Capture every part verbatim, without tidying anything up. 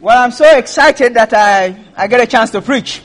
Well, I'm so excited that I, I get a chance to preach.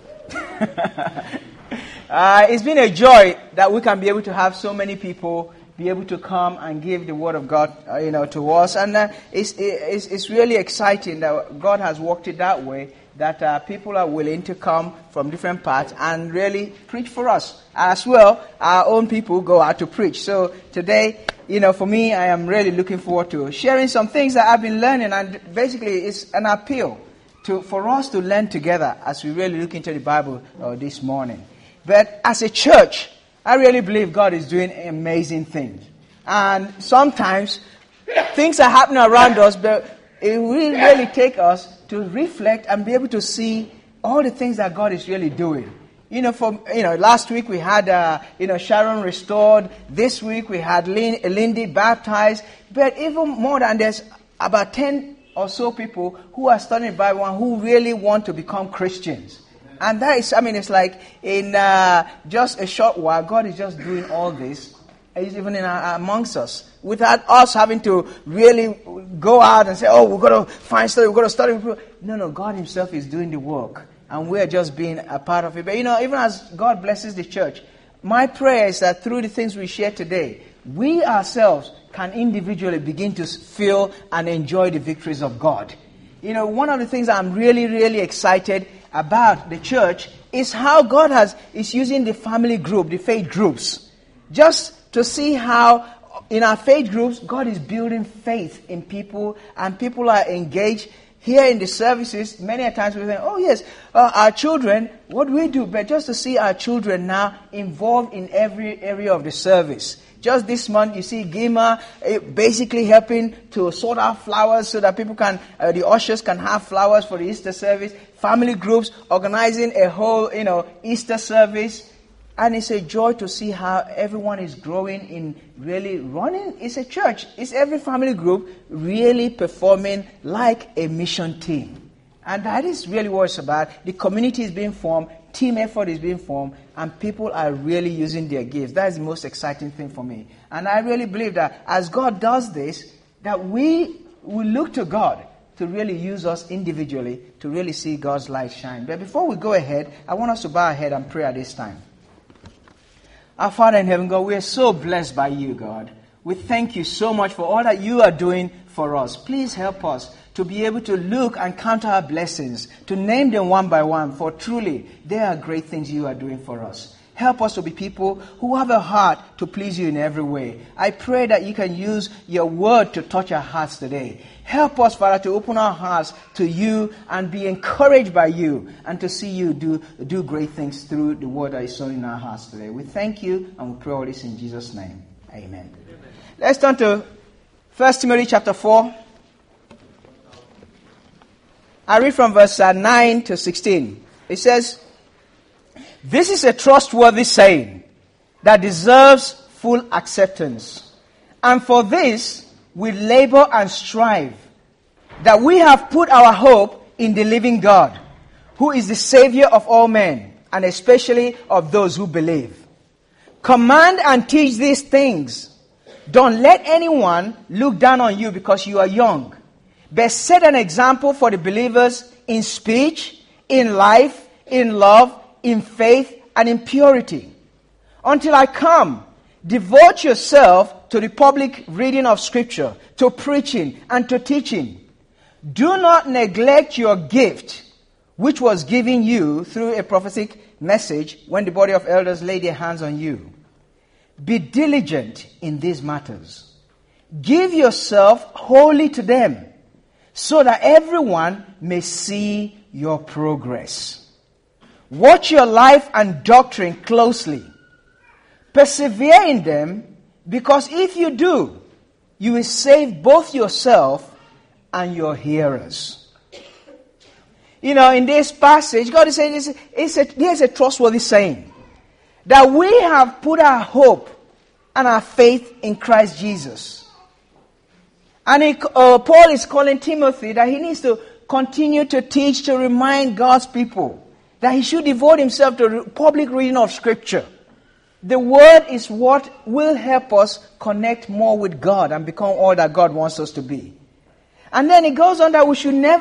uh, it's been a joy that we can be able to have so many people be able to come and give the word of God, uh, you know, to us. And uh, it's, it's, it's really exciting that God has worked it that way, that uh, people are willing to come from different parts and really preach for us. As well, our own people go out to preach. So today, you know, for me, I am really looking forward to sharing some things that I've been learning. And basically, it's an appeal to for us to learn together as we really look into the Bible uh, this morning. But as a church, I really believe God is doing amazing things. And sometimes things are happening around us, but it will really take us to reflect and be able to see all the things that God is really doing. You know, from you know, last week we had uh, you know Sharon restored. This week we had Lin- Lindy baptized. But even more than there's about ten or so people who are studying the Bible and who really want to become Christians. And that is, I mean, it's like in uh, just a short while, God is just doing all this. He's even in our, amongst us, without us having to really go out and say, "Oh, we're going to find study, we're going to study." No, no, God Himself is doing the work. And we're just being a part of it. But you know, even as God blesses the church, my prayer is that through the things we share today, we ourselves can individually begin to feel and enjoy the victories of God. You know, one of the things I'm really, really excited about the church is how God has is using the family group, the faith groups, just to see how in our faith groups, God is building faith in people and people are engaged. Here in the services, many a times we think, oh yes, uh, our children, what do we do? But just to see our children now involved in every area of the service. Just this month, you see Gima uh, basically helping to sort out flowers so that people can, uh, the ushers can have flowers for the Easter service. Family groups organizing a whole, you know, Easter service. And it's a joy to see how everyone is growing in really running. It's a church. It's every family group really performing like a mission team. And that is really what it's about. The community is being formed. Team effort is being formed. And people are really using their gifts. That is the most exciting thing for me. And I really believe that as God does this, that we will look to God to really use us individually to really see God's light shine. But before we go ahead, I want us to bow our head and pray at this time. Our Father in heaven, God, we are so blessed by you, God. We thank you so much for all that you are doing for us. Please help us to be able to look and count our blessings, to name them one by one, for truly they are great things you are doing for us. Help us to be people who have a heart to please you in every way. I pray that you can use your word to touch our hearts today. Help us, Father, to open our hearts to you and be encouraged by you and to see you do, do great things through the word that is sown in our hearts today. We thank you and we pray all this in Jesus' name. Amen. Amen. Let's turn to First Timothy chapter four. I read from verse nine to sixteen. It says, "This is a trustworthy saying that deserves full acceptance. And for this we labor and strive, that we have put our hope in the living God, who is the Savior of all men, and especially of those who believe. Command and teach these things. Don't let anyone look down on you because you are young, but set an example for the believers in speech, in life, in love, in faith, and in purity. Until I come, devote yourself to the public reading of Scripture, to preaching, and to teaching. Do not neglect your gift, which was given you through a prophetic message when the body of elders laid their hands on you. Be diligent in these matters. Give yourself wholly to them, so that everyone may see your progress. Watch your life and doctrine closely. Persevere in them, because if you do, you will save both yourself and your hearers." You know, in this passage, God is saying this, it's a, there's a trustworthy saying that we have put our hope and our faith in Christ Jesus. And he, uh, Paul is calling Timothy that he needs to continue to teach, to remind God's people that he should devote himself to public reading of Scripture. The Word is what will help us connect more with God and become all that God wants us to be. And then it goes on that we should never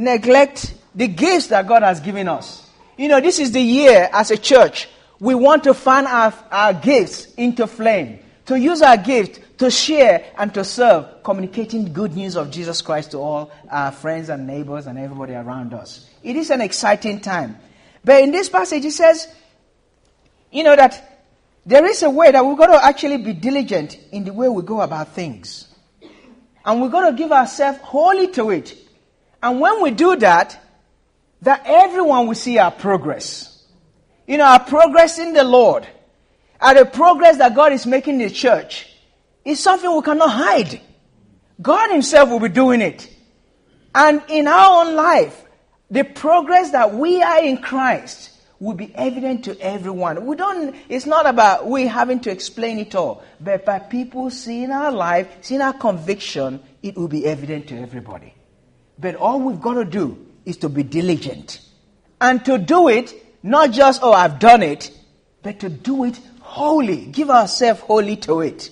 neglect the gifts that God has given us. You know, this is the year as a church, we want to fan our, our gifts into flame, to use our gift to share and to serve, communicating good news of Jesus Christ to all our friends and neighbors and everybody around us. It is an exciting time. But in this passage, it says, you know, that there is a way that we've got to actually be diligent in the way we go about things. And we're going to give ourselves wholly to it. And when we do that, that everyone will see our progress. You know, our progress in the Lord, and the progress that God is making in the church, is something we cannot hide. God himself will be doing it. And in our own life, the progress that we are in Christ will be evident to everyone. We don't, it's not about we having to explain it all, but by people seeing our life, seeing our conviction, it will be evident to everybody. But all we've got to do is to be diligent. And to do it, not just, oh, I've done it, but to do it wholly. Give ourselves wholly to it.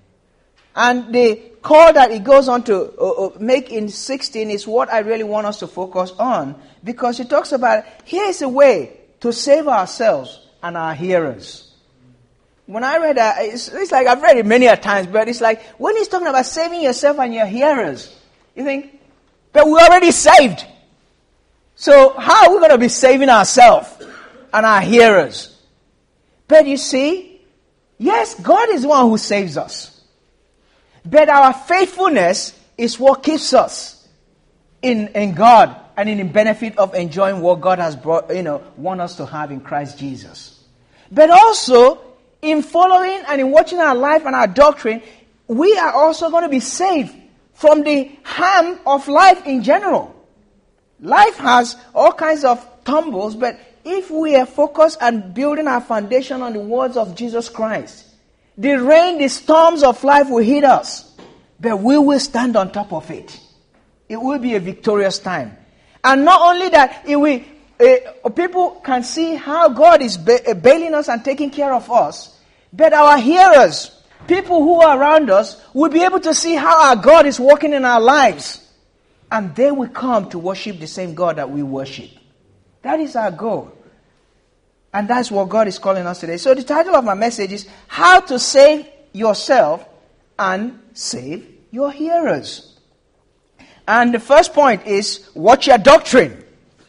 And the call that it goes on to uh, uh, make in sixteen is what I really want us to focus on, because it talks about, here is a way to save ourselves and our hearers. When I read that, it's, it's like, I've read it many a times, but it's like, when he's talking about saving yourself and your hearers, you think, but we're already saved. So how are we going to be saving ourselves and our hearers? But you see, yes, God is the one who saves us. But our faithfulness is what keeps us in, in God and in the benefit of enjoying what God has brought, you know, want us to have in Christ Jesus. But also, in following and in watching our life and our doctrine, we are also going to be saved from the harm of life in general. Life has all kinds of tumbles, but if we are focused on building our foundation on the words of Jesus Christ, the rain, the storms of life will hit us, but we will stand on top of it. It will be a victorious time. And not only that, it will, uh, people can see how God is ba- bailing us and taking care of us, but our hearers, people who are around us, will be able to see how our God is working in our lives. And they will come to worship the same God that we worship. That is our goal. And that's what God is calling us today. So the title of my message is How to Save Yourself and Save Your Hearers. And the first point is, what's your doctrine?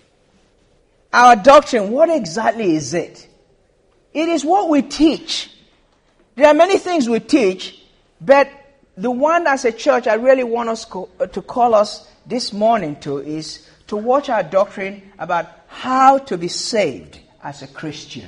Our doctrine, what exactly is it? It is what we teach. There are many things we teach, but the one as a church I really want us co- to call us this morning to is to watch our doctrine about how to be saved as a Christian.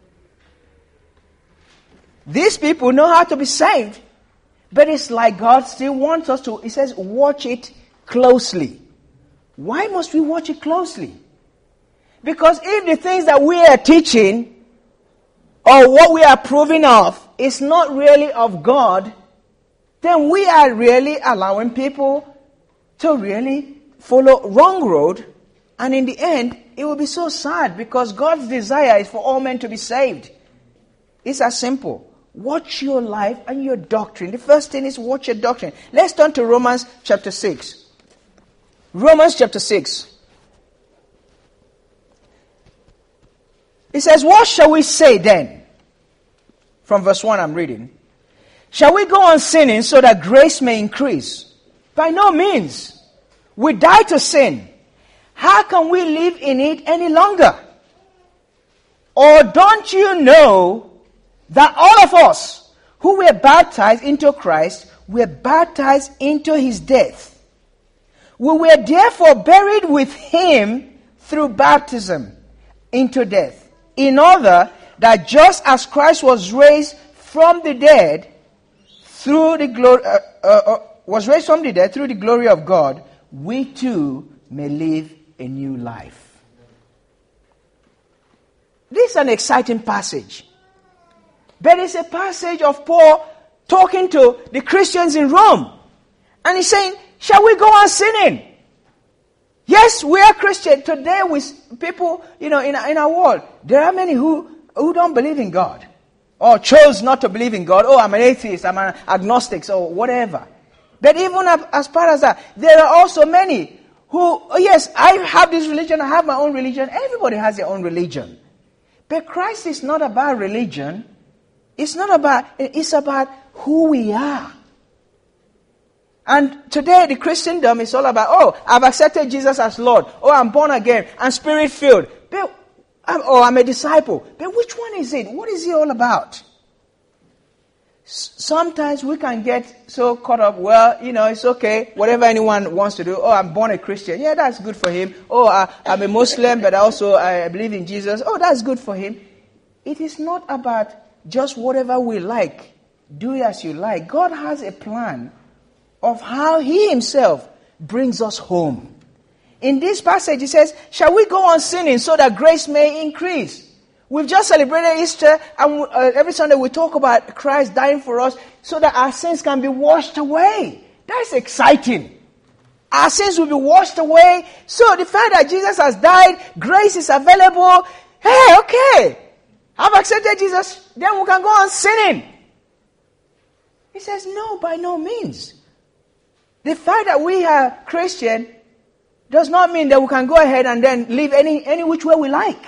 These people know how to be saved, but it's like God still wants us to, he says, watch it closely. Why must we watch it closely? Because if the things that we are teaching or what we are proving of is not really of God, then we are really allowing people to really follow wrong road, and in the end, it will be so sad because God's desire is for all men to be saved. It's as simple. Watch your life and your doctrine. The first thing is watch your doctrine. Let's turn to Romans chapter six. Romans chapter six. It says, what shall we say then? From verse one I'm reading. Shall we go on sinning so that grace may increase? By no means. We die to sin. How can we live in it any longer? Or don't you know that all of us who were baptized into Christ were baptized into his death? We were therefore buried with him through baptism into death, in order that just as Christ was raised from the dead through the glory, uh, uh, uh, was raised from the dead through the glory of God, we too may live a new life. This is an exciting passage. But it's a passage of Paul talking to the Christians in Rome. And he's saying, shall we go on sinning? Yes, we are Christians. Today, with people, you know, in, in our world, there are many who, who don't believe in God. Or chose not to believe in God. Oh, I'm an atheist, I'm an agnostic, or whatever. But even as far as that, there are also many who, oh yes, I have this religion, I have my own religion. Everybody has their own religion. But Christ is not about religion. It's not about, it's about who we are. And today the Christendom is all about, oh, I've accepted Jesus as Lord. Oh, I'm born again. I'm spirit-filled. But, oh, I'm a disciple. But which one is it? What is it all about? Sometimes we can get so caught up, well, you know, it's okay, whatever anyone wants to do. Oh, I'm born a Christian. Yeah, that's good for him. Oh, I, I'm a Muslim, but also I believe in Jesus. Oh, that's good for him. It is not about just whatever we like. Do it as you like. God has a plan of how he himself brings us home. In this passage, he says, shall we go on sinning so that grace may increase? We've just celebrated Easter, and uh, every Sunday we talk about Christ dying for us so that our sins can be washed away. That's exciting. Our sins will be washed away. So the fact that Jesus has died, grace is available. Hey, okay, I've accepted Jesus, then we can go on sinning. He says, no, by no means. The fact that we are Christian does not mean that we can go ahead and then live any, any which way we like.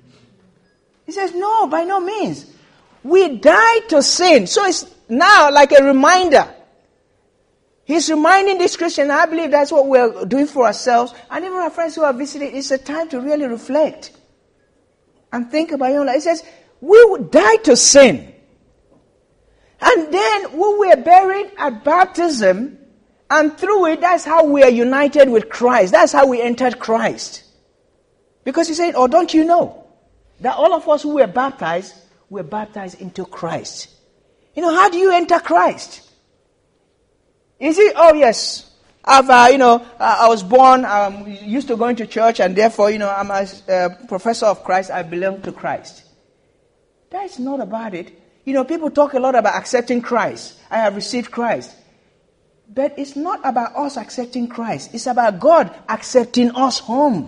He says, no, by no means. We died to sin. So it's now like a reminder. He's reminding this Christian, I believe that's what we're doing for ourselves. And even our friends who are visiting, it's a time to really reflect and think about your life. He says, we died to sin. And then we were buried at baptism. And through it, that's how we are united with Christ. That's how we entered Christ. Because he said, oh, don't you know that all of us who were baptized, were baptized into Christ. You know, how do you enter Christ? Is it, oh yes, I've, uh, you know, uh, I was born, I'm used to going to church, and therefore, you know, I'm a uh, professor of Christ, I belong to Christ. That's not about it. You know, people talk a lot about accepting Christ. I have received Christ. But it's not about us accepting Christ. It's about God accepting us home.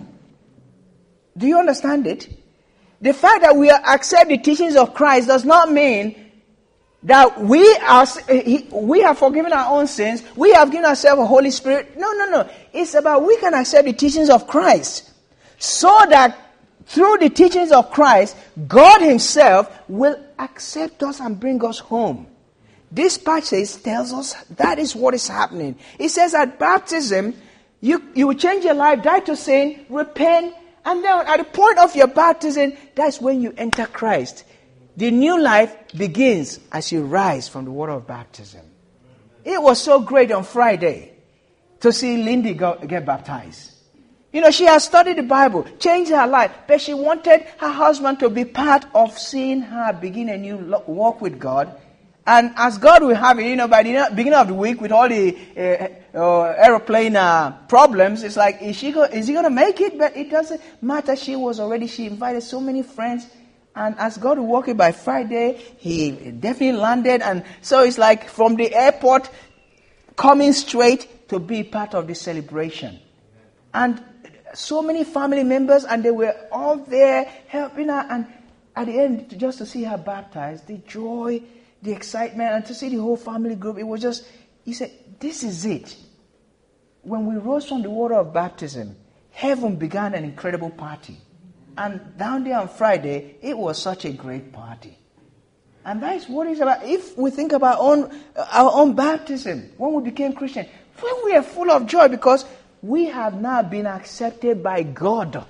Do you understand it? The fact that we accept the teachings of Christ does not mean that we are we have forgiven our own sins. We have given ourselves a Holy Spirit. No, no, no. It's about we can accept the teachings of Christ so that through the teachings of Christ, God himself will accept us and bring us home. This passage tells us that is what is happening. It says at baptism, you, you will change your life, die to sin, repent, and then at the point of your baptism, that's when you enter Christ. The new life begins as you rise from the water of baptism. It was so great on Friday to see Lindy go, get baptized. You know, she has studied the Bible, changed her life, but she wanted her husband to be part of seeing her begin a new walk with God. And as God will have it, you know, by the beginning of the week, with all the uh, uh, aeroplane uh, problems, it's like, is she go, is he going to make it? But it doesn't matter. She was already, she invited so many friends. And as God will walk it by Friday, he definitely landed. And so it's like from the airport, coming straight to be part of the celebration. And so many family members, and they were all there helping her. And at the end, just to see her baptized, the joy, the excitement, and to see the whole family group, it was just, he said, this is it. When we rose from the water of baptism, heaven began an incredible party. And down there on Friday, it was such a great party. And that is what it's about. If we think about our own, our own baptism, when we became Christian, when we are full of joy because we have now been accepted by God.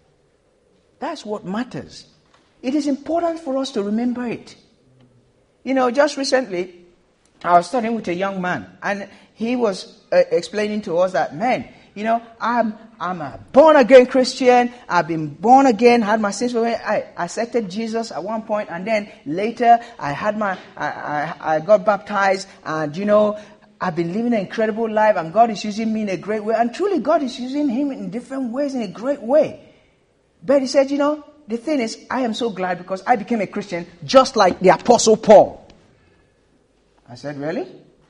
That's what matters. It is important for us to remember it. You know, just recently, I was studying with a young man, and he was uh, explaining to us that, man, you know, I'm I'm a born-again Christian. I've been born again, had my sins forgiven. I accepted Jesus at one point, and then later I had my, I, I, I got baptized, and you know, I've been living an incredible life, and God is using me in a great way. And truly, God is using him in different ways, in a great way. But he said, you know, the thing is, I am so glad because I became a Christian just like the Apostle Paul. I said, really?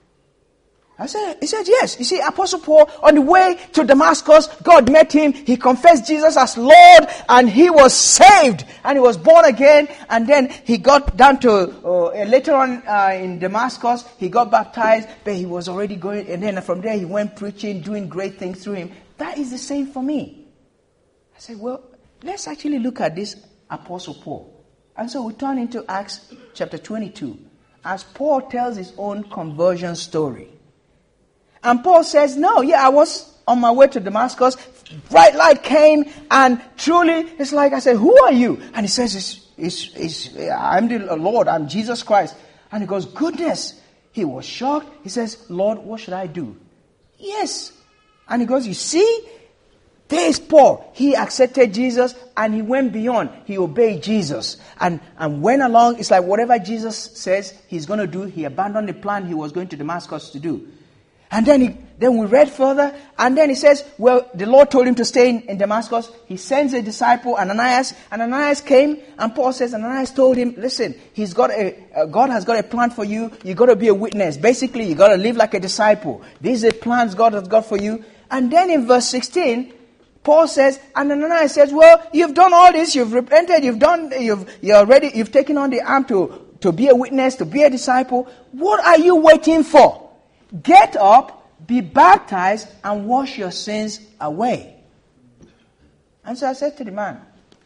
I said, he said, yes. You see, Apostle Paul, on the way to Damascus, God met him. He confessed Jesus as Lord, and he was saved, and he was born again. And then he got down to, uh, later on uh, in Damascus, he got baptized, but he was already going, and then from there he went preaching, doing great things through him. that is the same for me. I said, well, let's actually look at this Apostle Paul. And so we turn into Acts chapter twenty-two, as Paul tells his own conversion story. And Paul says, no, yeah, I was on my way to Damascus, bright light came, and truly, it's like I said, who are you? And he says, it's, it's, it's, I'm the Lord, I'm Jesus Christ. And he goes, goodness. He was shocked. He says, Lord, what should I do? Yes. And he goes, you see, there's Paul. He accepted Jesus and he went beyond. He obeyed Jesus and, and went along. It's like whatever Jesus says he's going to do, he abandoned the plan he was going to Damascus to do. And then he, then we read further, and then he says, well, the Lord told him to stay in, in Damascus. He sends a disciple, Ananias. And Ananias came, and Paul says, Ananias told him, listen, he's got a, uh, God has got a plan for you. You got to be a witness. Basically, you got to live like a disciple. These are the plans God has got for you. And then in verse sixteen, Paul says, and Ananias says, well, you've done all this, you've repented, you've done, you've, you're already, you've taken on the arm to, to be a witness, to be a disciple. What are you waiting for? Get up, be baptized, and wash your sins away. And so I said to the man,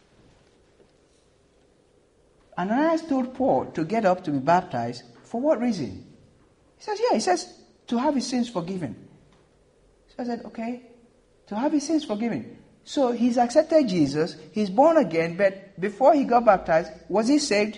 Ananias told Paul to get up to be baptized. For what reason? He says, yeah, he says, to have his sins forgiven. So I said, okay, to have his sins forgiven. So he's accepted Jesus, he's born again, but before he got baptized, was he saved?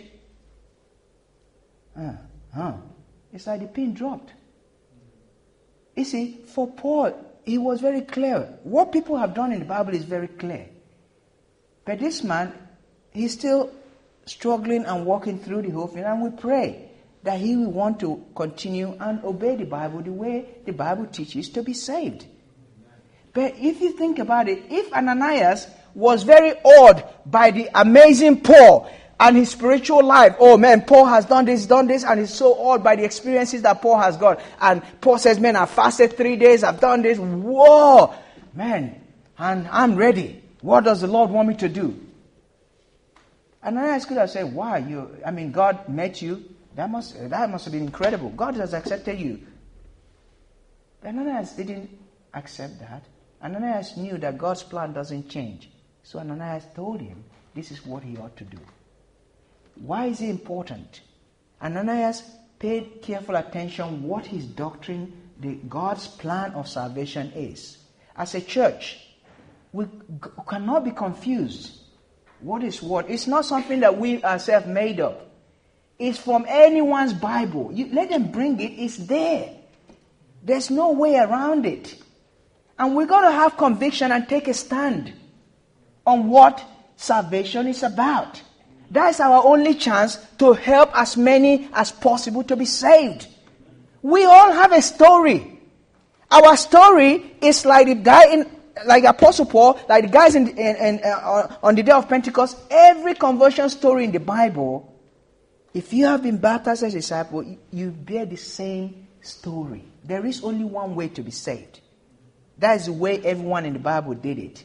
Uh, huh. It's like the pin dropped. You see, for Paul, he was very clear. What people have done in the Bible is very clear. But this man, he's still struggling and walking through the whole thing. And we pray that he will want to continue and obey the Bible the way the Bible teaches to be saved. But if you think about it, if Ananias was very awed by the amazing Paul and his spiritual life, oh man, Paul has done this, done this, and he's so awed by the experiences that Paul has got. And Paul says, man, I've fasted three days, I've done this. Whoa, man, and I'm ready. What does the Lord want me to do? And Ananias could have said, wow, you, I mean, God met you. That must, that must have been incredible. God has accepted you. But Ananias didn't accept that. Ananias knew that God's plan doesn't change. So Ananias told him, this is what he ought to do. Why is it important? Ananias paid careful attention what his doctrine, the God's plan of salvation is. As a church, we g- cannot be confused. What is what? It's not something that we ourselves made up. It's from anyone's Bible. You let them bring it. It's there. There's no way around it. And we've got to have conviction and take a stand on what salvation is about. That's our only chance to help as many as possible to be saved. We all have a story. Our story is like the guy in, like Apostle Paul, like the guys in, in, in uh, on the day of Pentecost. Every conversion story in the Bible, if you have been baptized as a disciple, you, you bear the same story. There is only one way to be saved. That is the way everyone in the Bible did it.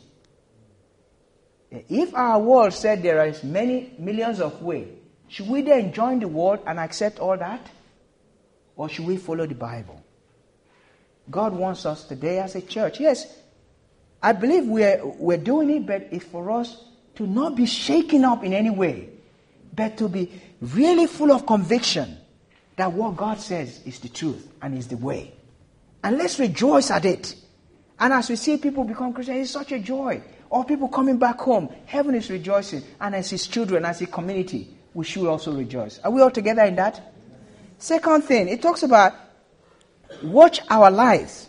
If our world said there are many millions of ways, should we then join the world and accept all that? Or should we follow the Bible? God wants us today as a church. Yes, I believe we're, we're doing it, but it's for us to not be shaken up in any way, but to be really full of conviction that what God says is the truth and is the way. And let's rejoice at it. And as we see people become Christians, it's such a joy. Or people coming back home, heaven is rejoicing. And as his children, as a community, we should also rejoice. Are we all together in that? Second thing, it talks about watch our lives.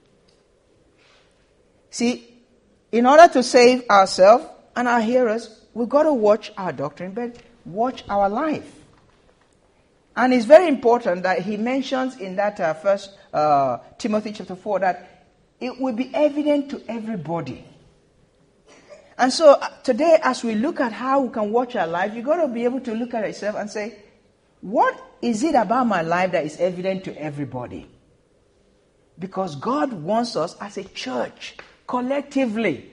See, in order to save ourselves and our hearers, we've got to watch our doctrine, but watch our life. And it's very important that he mentions in that uh, first uh, Timothy chapter four that it will be evident to everybody. And so uh, today, as we look at how we can watch our life, you've got to be able to look at yourself and say, what is it about my life that is evident to everybody? Because God wants us as a church, collectively.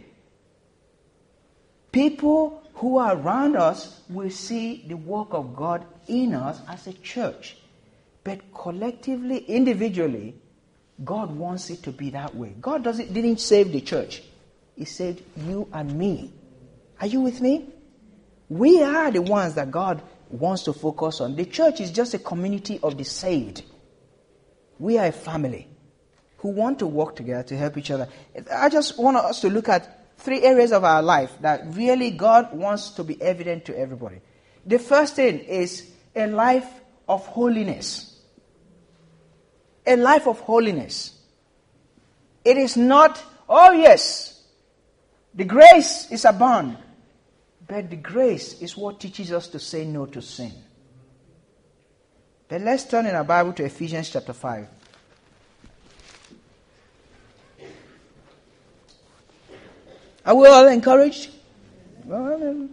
People who are around us will see the work of God in us as a church. But collectively, individually, God wants it to be that way. God doesn't, didn't save the church. He saved you and me. Are you with me? We are the ones that God wants to focus on. The church is just a community of the saved. We are a family who want to work together to help each other. I just want us to look at three areas of our life that really God wants to be evident to everybody. The first thing is a life of holiness. A life of holiness. It is not, oh yes, the grace is abound. But the grace is what teaches us to say no to sin. But let's turn in our Bible to Ephesians chapter five. Are we all encouraged? Well,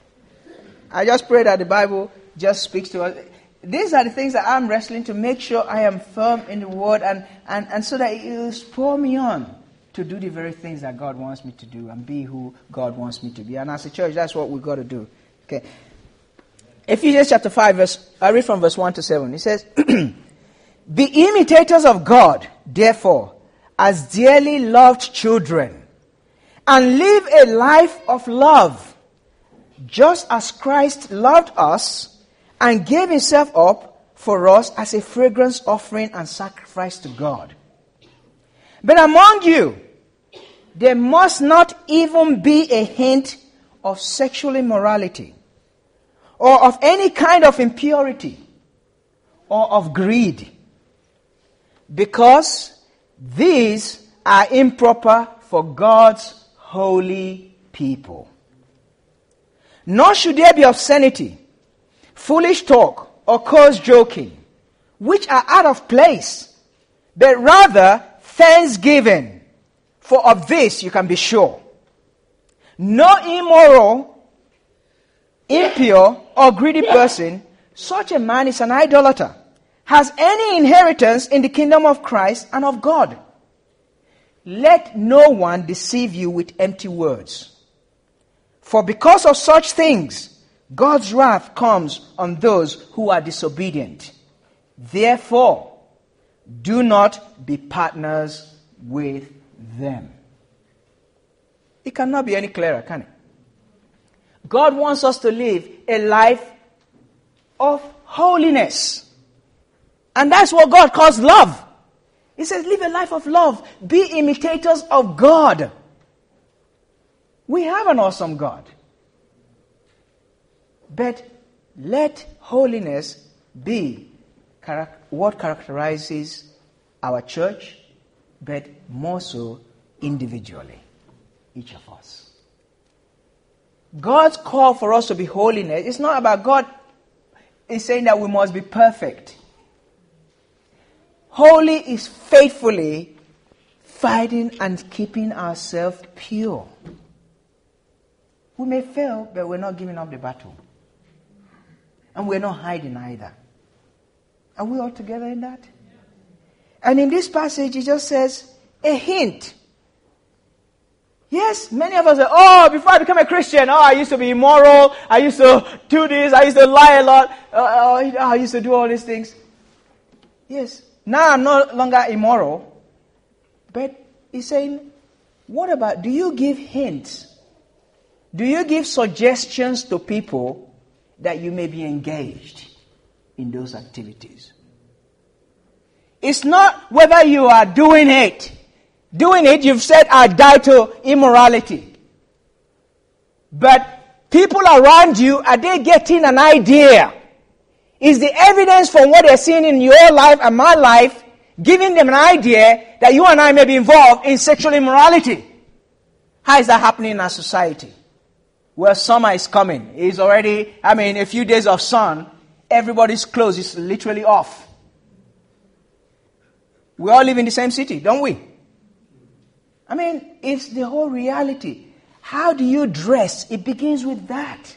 I just pray that the Bible just speaks to us. These are the things that I'm wrestling to make sure I am firm in the Word and, and, and so that it will spur me on to do the very things that God wants me to do and be who God wants me to be. And as a church, that's what we've got to do. Okay. Ephesians chapter five, verse, I read from verse one to seven. It says, be imitators of God, therefore, as dearly loved children, and live a life of love, just as Christ loved us and gave himself up for us as a fragrance offering and sacrifice to God. But among you, there must not even be a hint of sexual immorality, or of any kind of impurity, or of greed, because these are improper for God's holy people. Nor should there be obscenity, foolish talk, or coarse joking, which are out of place, but rather thanksgiving, for of this you can be sure. No immoral, impure, or greedy person, such a man is an idolater, has any inheritance in the kingdom of Christ and of God. Let no one deceive you with empty words. For because of such things, God's wrath comes on those who are disobedient. Therefore, do not be partners with them. It cannot be any clearer, can it? God wants us to live a life of holiness. And that's what God calls love. He says, live a life of love. Be imitators of God. We have an awesome God. But let holiness be what characterizes our church, but more so individually, each of us. God's call for us to be holiness, it's not about God is saying that we must be perfect. Holy is faithfully fighting and keeping ourselves pure. We may fail, but we're not giving up the battle. And we're not hiding either. Are we all together in that? And in this passage, it just says a hint. Yes, many of us say, oh, before I became a Christian, oh, I used to be immoral, I used to do this, I used to lie a lot, uh, I used to do all these things. Yes, now I'm no longer immoral. But he's saying, what about, do you give hints? Do you give suggestions to people that you may be engaged in those activities? It's not whether you are doing it. Doing it, you've said, I die to immorality. But people around you, are they getting an idea? Is the evidence from what they're seeing in your life and my life giving them an idea that you and I may be involved in sexual immorality? How is that happening in our society? Well, summer is coming. It's already, I mean, a few days of sun, everybody's clothes is literally off. We all live in the same city, don't we? I mean, it's the whole reality. How do you dress? It begins with that.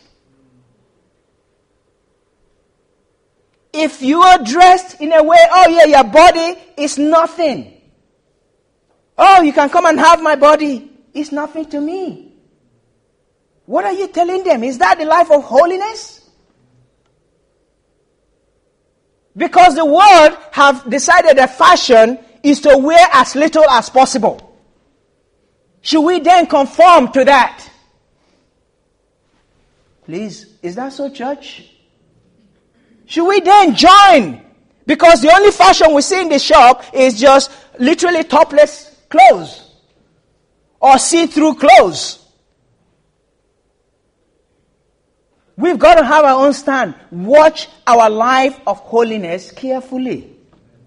If you are dressed in a way, oh yeah, your body is nothing. Oh, you can come and have my body. It's nothing to me. What are you telling them? Is that the life of holiness? Because the world have decided that fashion is to wear as little as possible. Should we then conform to that? Please, is that so, church? Should we then join? Because the only fashion we see in the shop is just literally topless clothes or see-through clothes. We've got to have our own stand. Watch our life of holiness carefully.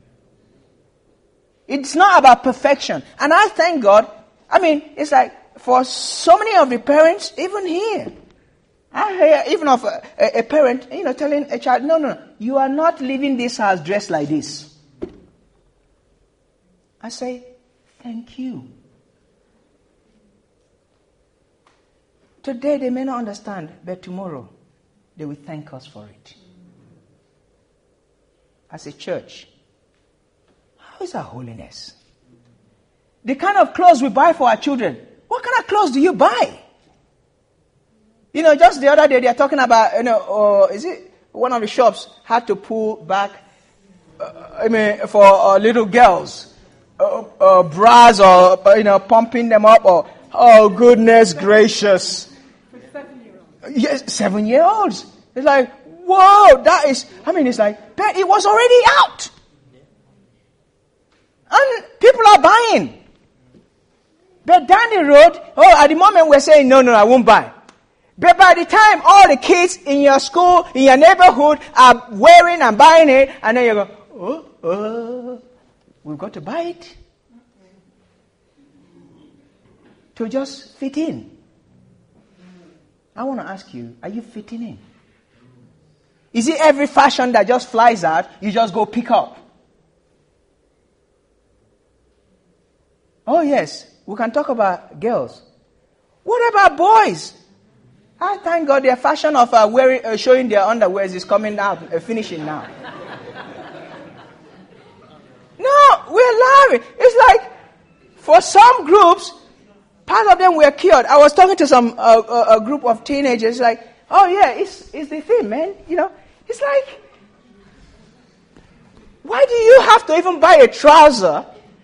It's not about perfection. And I thank God. I mean, it's like for so many of the parents, even here, I hear even of a, a, a parent, you know, telling a child, no, no, you are not leaving this house dressed like this. I say, thank you. Today they may not understand, but tomorrow they will thank us for it. As a church, how is our holiness? The kind of clothes we buy for our children, what kind of clothes do you buy? You know, just the other day they are talking about, you know, uh, is it one of the shops had to pull back, uh, I mean, for uh, little girls, uh, uh, bras or, uh, you know, pumping them up or, oh goodness gracious. For seven-year-olds. Yes, seven-year-olds. It's like, whoa, that is, I mean, it's like, but it was already out. And people are buying. But down the road, oh, at the moment we're saying, no, no, I won't buy. But by the time all the kids in your school, in your neighborhood are wearing and buying it, and then you go, oh, oh, we've got to buy it. To just fit in. I want to ask you, are you fitting in? Is it every fashion that just flies out, you just go pick up? Oh yes, we can talk about girls. What about boys? I thank God their fashion of uh, wearing, uh, showing their underwear is coming out, uh, finishing now. No, we're laughing. It's like, for some groups, part of them were cured. I was talking to some uh, a, a group of teenagers, like, oh yeah, it's it's the thing, man. You know, it's like, why do you have to even buy a trouser?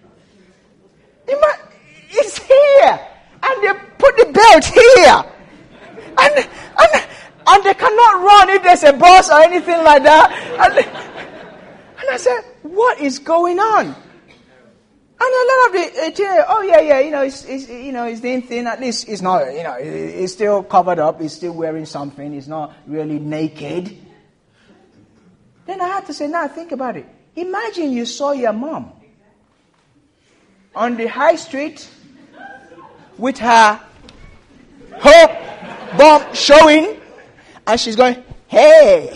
It's here, and they put the belt here. And, and, and they cannot run if there's a bus or anything like that. And, and I said, what is going on? And a lot of the, uh, oh yeah, yeah, you know, it's, it's you know, it's the thing. At least it's not, you know, it's still covered up. It's still wearing something. It's not really naked. Then I had to say, now think about it. Imagine you saw your mom on the high street with her hope bump showing, and she's going, hey.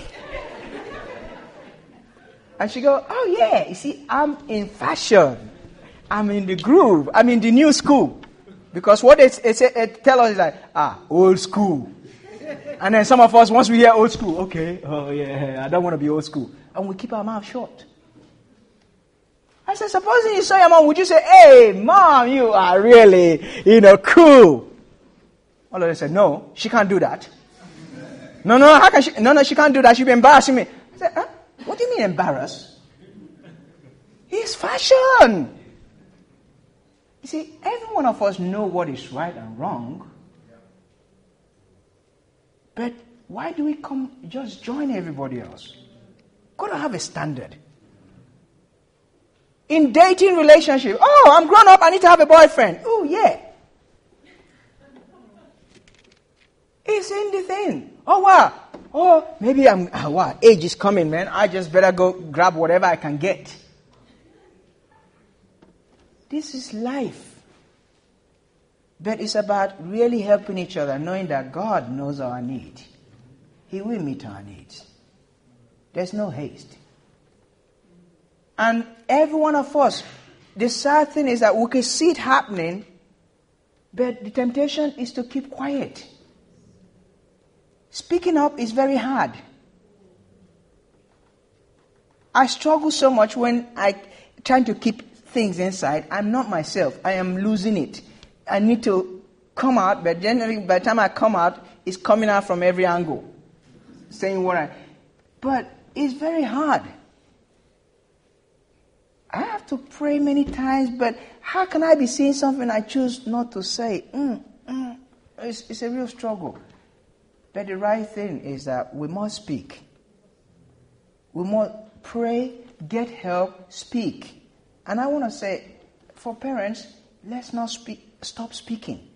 And she go, oh yeah, you see, I'm in fashion. I'm in the groove. I'm in the new school. Because what they, they, say, they tell us is like, ah, old school. And then some of us, once we hear old school, okay, oh yeah, I don't want to be old school. And we keep our mouth shut. I said, supposing you saw your mom, would you say, hey, mom, you are really, you know, cool? All of them said, no, she can't do that. No, no, how can she? No, no, she can't do that. She'll be embarrassing me. I said, huh? What do you mean embarrass? It's fashion. You see, every one of us know what is right and wrong. But why do we come just join everybody else? Got to have a standard. In dating relationship, oh, I'm grown up, I need to have a boyfriend. Oh, yeah. It's in the thing. Oh, wow. Oh, maybe I'm, oh, wow, age is coming, man. I just better go grab whatever I can get. This is life. But it's about really helping each other, knowing that God knows our need. He will meet our needs. There's no haste. And every one of us, the sad thing is that we can see it happening, but the temptation is to keep quiet. Speaking up is very hard. I struggle so much when I try to keep things inside. I'm not myself. I am losing it. I need to come out, but generally by the time I come out, it's coming out from every angle. Saying what I... But it's very hard. I have to pray many times, but how can I be saying something I choose not to say? Mm, mm. It's, it's a real struggle. But the right thing is that we must speak. We must pray, get help, speak. And I want to say, for parents, let's not speak, stop speaking.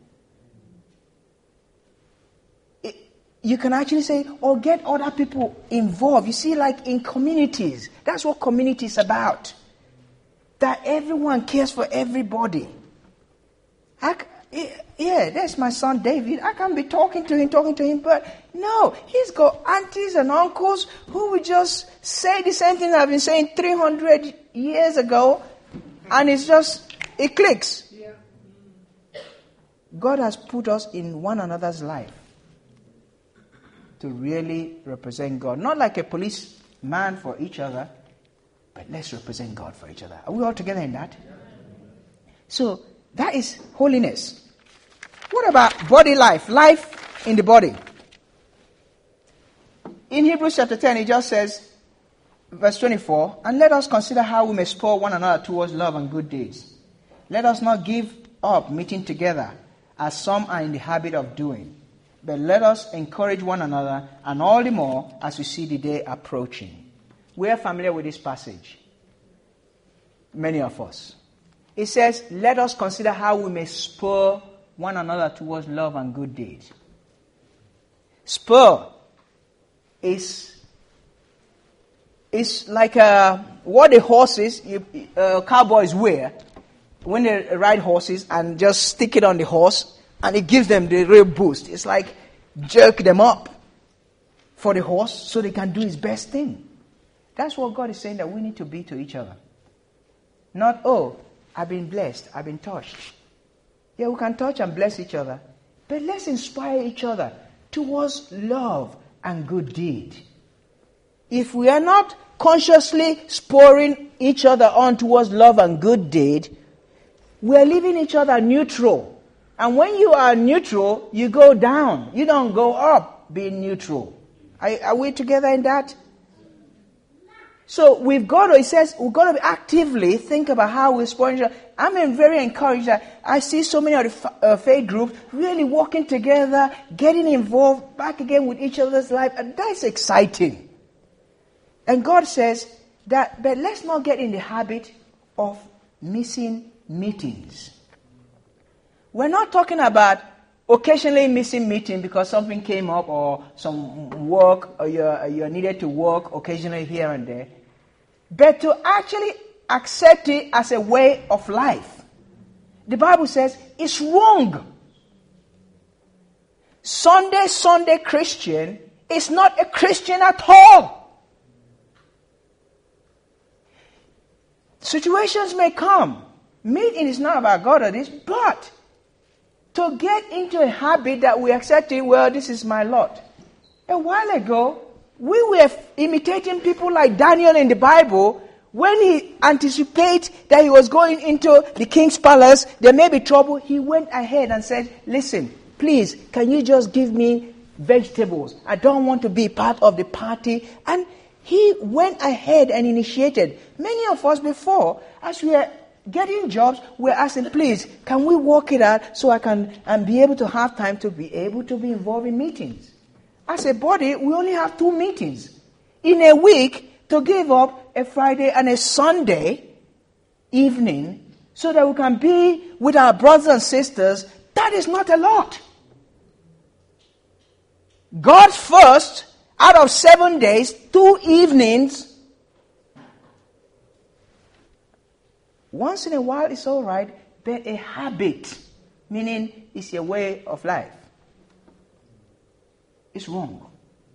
It, you can actually say, or get other people involved. You see, like in communities, that's what community is about. That everyone cares for everybody. I, yeah, that's my son David. I can be talking to him, talking to him, but no, he's got aunties and uncles who would just say the same thing I've been saying three hundred years ago, and it's just, it clicks. Yeah. God has put us in one another's life to really represent God. Not like a policeman for each other, but let's represent God for each other. Are we all together in that? So, that is holiness. What about body life? Life in the body. In Hebrews chapter ten, it just says, verse twenty-four, and let us consider how we may spur one another towards love and good deeds. Let us not give up meeting together, as some are in the habit of doing, but let us encourage one another, and all the more as we see the day approaching. We are familiar with this passage. Many of us. It says, let us consider how we may spur one another towards love and good deeds. Spur is, is like uh, what the horses, uh, cowboys wear when they ride horses and just stick it on the horse and it gives them the real boost. It's like jerk them up for the horse so they can do his best thing. That's what God is saying that we need to be to each other. Not, oh, I've been blessed, I've been touched. Yeah, we can touch and bless each other. But let's inspire each other towards love and good deed. If we are not consciously spurring each other on towards love and good deed, we are leaving each other neutral. And when you are neutral, you go down. You don't go up being neutral. Are, are we together in that? So we've got to, it says, we've got to actively think about how we spur each other. I'm very encouraged that I see so many of the uh, faith groups really working together, getting involved back again with each other's life. And that's exciting. And God says that, but let's not get in the habit of missing meetings. We're not talking about occasionally missing meeting because something came up or some work or you're, you're needed to work occasionally here and there. But to actually accept it as a way of life. The Bible says it's wrong. Sunday, Sunday Christian is not a Christian at all. Situations may come. Meeting is not about God or this, but to get into a habit that we accept it, well, this is my lot. A while ago, we were imitating people like Daniel in the Bible. When he anticipated that he was going into the king's palace, there may be trouble, he went ahead and said, listen, please, can you just give me vegetables? I don't want to be part of the party. And he went ahead and initiated. Many of us before, as we are getting jobs, we're asking, please, can we work it out so I can and be able to have time to be able to be involved in meetings? As a body, we only have two meetings. In a week, to give up a Friday and a Sunday evening so that we can be with our brothers and sisters, that is not a lot. God's first, out of seven days, two evenings, once in a while it's all right, but a habit, meaning it's a way of life. It's wrong.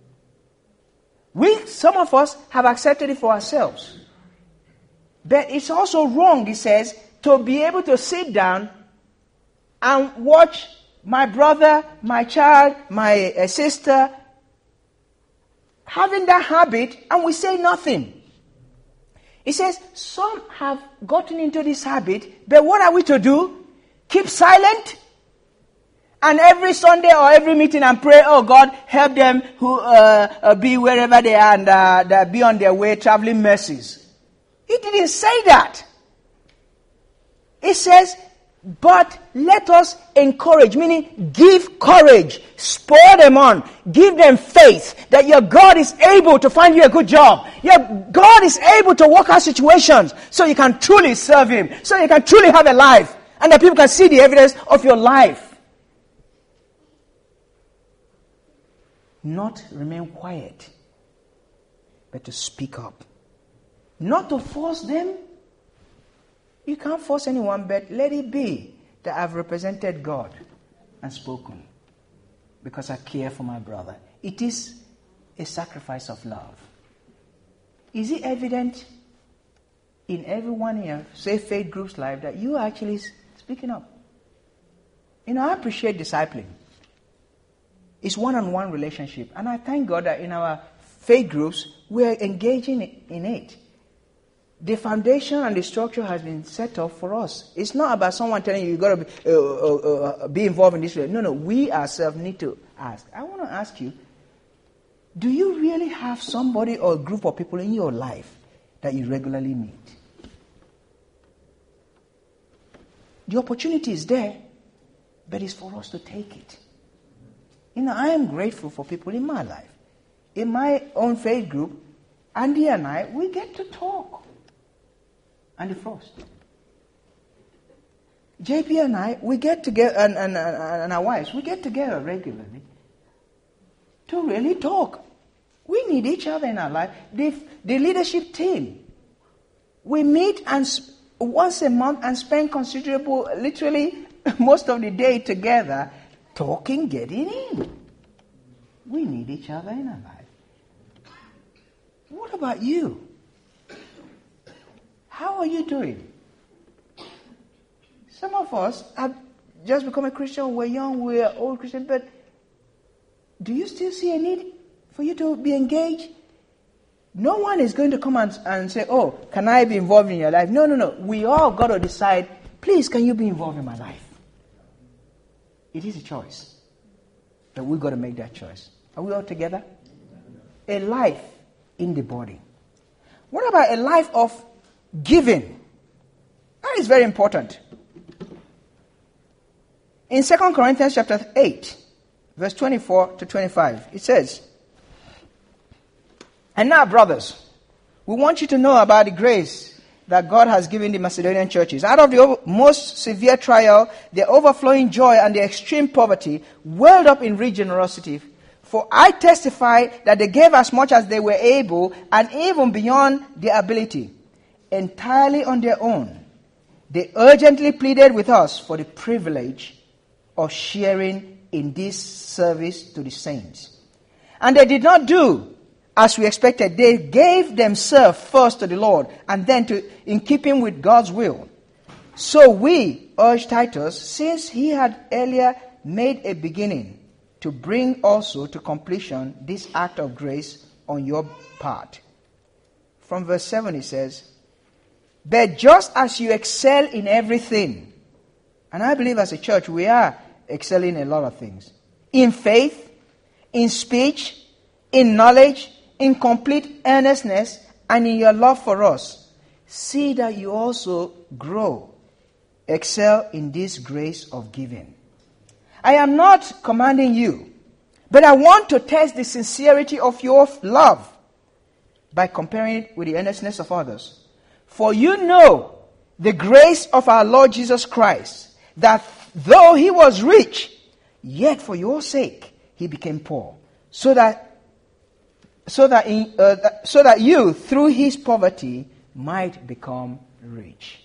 We, some of us, have accepted it for ourselves. But it's also wrong, he says, to be able to sit down and watch my brother, my child, my uh, sister having that habit and we say nothing. He says, some have gotten into this habit, but what are we to do? Keep silent? And every Sunday or every meeting and pray, oh God, help them who uh, uh, be wherever they are and uh, be on their way, traveling mercies. He didn't say that. It says, but let us encourage, meaning give courage, spur them on, give them faith that your God is able to find you a good job. Your God is able to work out situations so you can truly serve Him, so you can truly have a life, and that people can see the evidence of your life. Not remain quiet, but to speak up. Not to force them. You can't force anyone, but let it be that I've represented God and spoken because I care for my brother. It is a sacrifice of love. Is it evident in everyone here, say Faith Group's life, that you are actually speaking up? You know, I appreciate discipling. It's one-on-one relationship. And I thank God that in our faith groups, we're engaging in it. The foundation and the structure has been set up for us. It's not about someone telling you you've got to be, uh, uh, uh, be involved in this way. No, no, we ourselves need to ask. I want to ask you, do you really have somebody or a group of people in your life that you regularly meet? The opportunity is there, but it's for us to take it. You know, I am grateful for people in my life. In my own faith group, Andy and I, we get to talk. Andy Frost. J P and I, we get together, and, and, and our wives, we get together regularly to really talk. We need each other in our life. The, the leadership team, we meet and sp- once a month and spend considerable, literally most of the day together, talking, getting in. We need each other in our life. What about you? How are you doing? Some of us have just become a Christian. We're young, we're old Christian, but do you still see a need for you to be engaged? No one is going to come and, and say, oh, can I be involved in your life? No, no, no. We all got to decide, please, can you be involved in my life? It is a choice. But we've got to make that choice. Are we all together? A life in the body. What about a life of giving? That is very important. In Second Corinthians chapter eight, verse twenty-four to twenty-five, it says, and now, brothers, we want you to know about the grace that God has given the Macedonian churches. Out of the over- most severe trial, the overflowing joy and the extreme poverty welled up in rich generosity. For I testify that they gave as much as they were able, and even beyond their ability, entirely on their own. They urgently pleaded with us for the privilege of sharing in this service to the saints. And they did not do as we expected. They gave themselves first to the Lord, and then to in keeping with God's will. So we urge Titus, since he had earlier made a beginning, to bring also to completion this act of grace on your part. From verse seven it says, but just as you excel in everything, and I believe as a church we are excelling in a lot of things, in faith, in speech, in knowledge, in complete earnestness, and in your love for us, see that you also grow, excel in this grace of giving. I am not commanding you, but I want to test the sincerity of your love by comparing it with the earnestness of others. For you know the grace of our Lord Jesus Christ, that though he was rich, yet for your sake he became poor, so that so that in, uh, so that you through his poverty might become rich.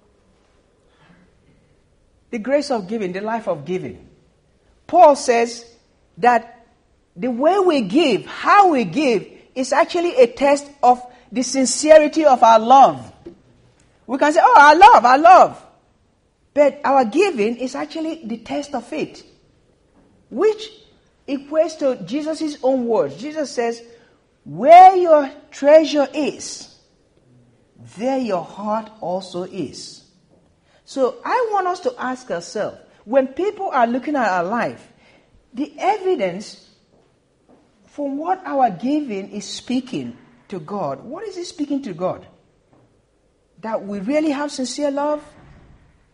The grace of giving, the life of giving. Paul says that the way we give, how we give, is actually a test of the sincerity of our love. We can say, oh, I love, I love. But our giving is actually the test of it, which equates to Jesus' own words. Jesus says, where your treasure is, there your heart also is. So I want us to ask ourselves, when people are looking at our life, the evidence from what our giving is speaking to God, what is it speaking to God? That we really have sincere love?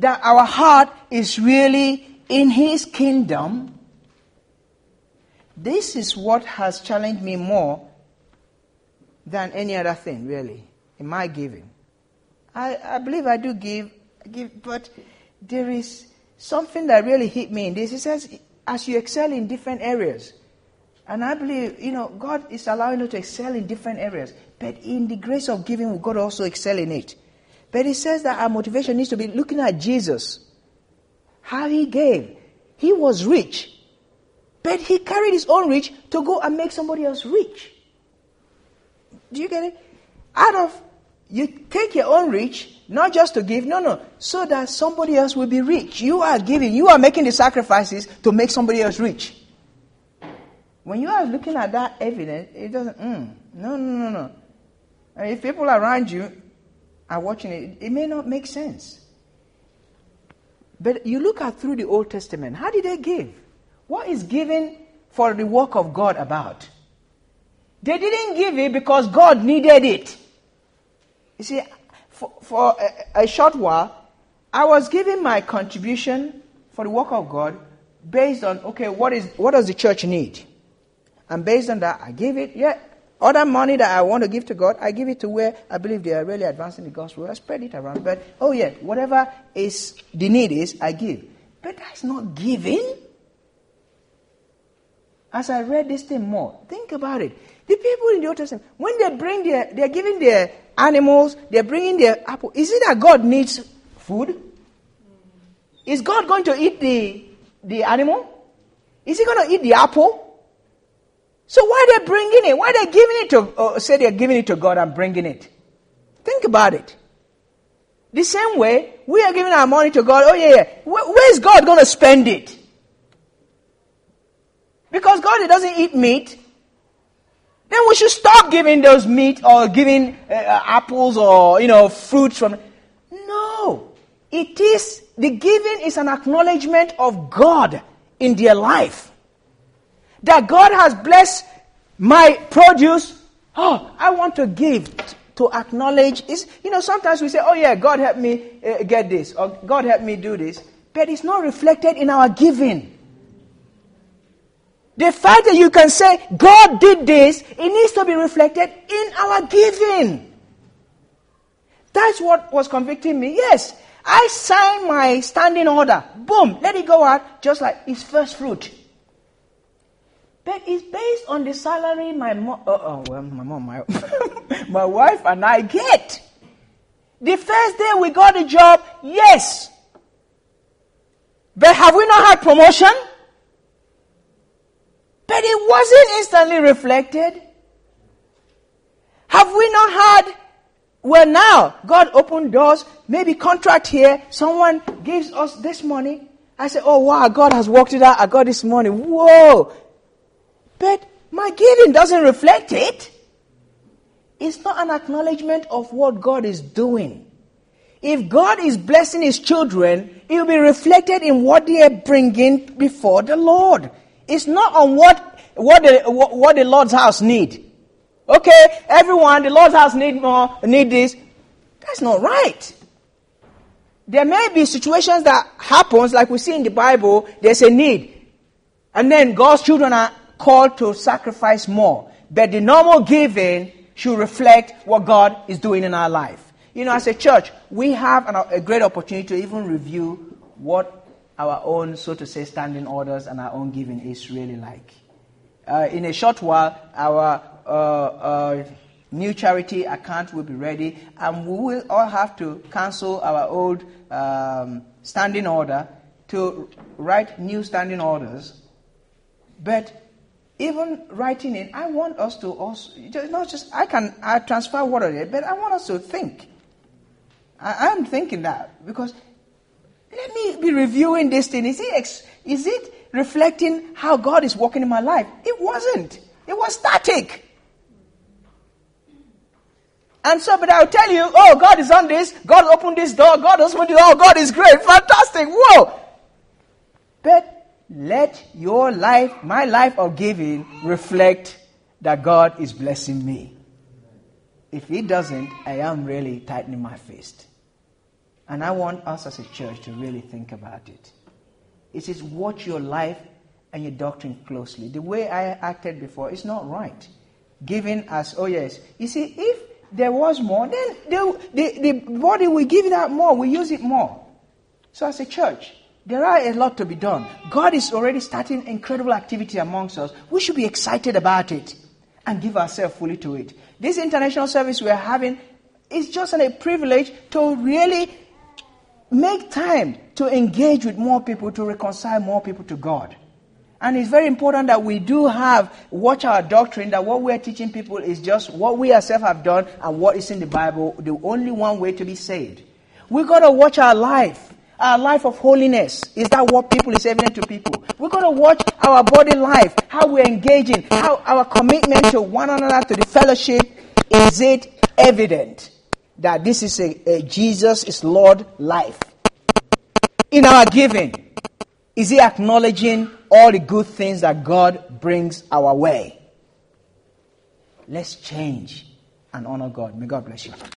that our heart is really in His kingdom, this is what has challenged me more than any other thing, really, in my giving. I, I believe I do give, give, but there is something that really hit me in this. It says, as you excel in different areas, and I believe, you know, God is allowing you to excel in different areas, but in the grace of giving, we've got to also excel in it. But it says that our motivation needs to be looking at Jesus, how He gave. He was rich, but He carried His own rich to go and make somebody else rich. Do you get it? Out of, you take your own rich, not just to give, no, no, so that somebody else will be rich. You are giving, you are making the sacrifices to make somebody else rich. When you are looking at that evidence, it doesn't, mm, no, no, no, no. I mean, if people around you are watching it, it may not make sense. But you look at through the Old Testament, how did they give? What is giving for the work of God about? They didn't give it because God needed it. You see, for, for a, a short while, I was giving my contribution for the work of God based on, okay, what is what does the church need? And based on that, I give it. Yeah, other money that I want to give to God, I give it to where I believe they are really advancing the gospel. I spread it around. But, oh yeah, whatever is the need is, I give. But that's not giving. As I read this thing more, think about it. The people in the Old Testament, when they bring their, they're giving their animals, they're bringing their apple. Is it that God needs food? Is God going to eat the, the animal? Is He going to eat the apple? So why are they bringing it? Why are they giving it to, uh, say they're giving it to God and bringing it? Think about it. The same way, we are giving our money to God. Oh yeah, yeah. Where, where is God going to spend it? Because God doesn't eat meat. Then we should stop giving those meat or giving uh, apples or, you know, fruits from. No. It is, the giving is an acknowledgement of God in their life. That God has blessed my produce. Oh, I want to give to acknowledge. Is you know, sometimes we say, oh yeah, God help me uh, get this. Or God help me do this. But it's not reflected in our giving. The fact that you can say, God did this, it needs to be reflected in our giving. That's what was convicting me. Yes, I signed my standing order. Boom, let it go out just like it's first fruit. But it's based on the salary my mom, uh, oh, well, my mom, my, my wife and I get. The first day we got a job, yes. But have we not had promotion? But it wasn't instantly reflected. Have we not had, well now, God opened doors, maybe contract here, someone gives us this money. I say, oh wow, God has worked it out, I got this money, whoa. But my giving doesn't reflect it. It's not an acknowledgement of what God is doing. If God is blessing His children, it will be reflected in what they are bringing before the Lord. It's not on what what the what, what the Lord's house need. Okay, everyone, the Lord's house need more, need this. That's not right. There may be situations that happens, like we see in the Bible. There's a need, and then God's children are called to sacrifice more. But the normal giving should reflect what God is doing in our life. You know, as a church, we have an, a great opportunity to even review what our own, so to say, standing orders and our own giving is really like. Uh, in a short while, our uh, uh, new charity account will be ready, and we will all have to cancel our old um, standing order to write new standing orders. But even writing it, I want us to also, not just, I can I transfer what I did, but I want us to think. I, I'm thinking that, because let me be reviewing this thing. Is it, ex, is it reflecting how God is working in my life? It wasn't. It was static. And so, but I'll tell you, oh, God is on this, God opened this door, God has opened it, oh, God is great, fantastic, whoa. But let your life, my life of giving, reflect that God is blessing me. If it doesn't, I am really tightening my fist. And I want us as a church to really think about it. It says, watch your life and your doctrine closely. The way I acted before is not right. Giving as, oh yes. You see, if there was more, then the, the, the body will give it out more. We use it more. So as a church, there are a lot to be done. God is already starting incredible activity amongst us. We should be excited about it and give ourselves fully to it. This international service we are having is just a privilege to really make time to engage with more people, to reconcile more people to God. And it's very important that we do have, watch our doctrine, that what we are teaching people is just what we ourselves have done and what is in the Bible, the only one way to be saved. We've got to watch our life. Our life of holiness. Is that what people is evident to people? We're going to watch our body life, how we're engaging, how our commitment to one another, to the fellowship. Is it evident that this is a, a Jesus is Lord life? In our giving, is he acknowledging all the good things that God brings our way? Let's change and honor God. May God bless you.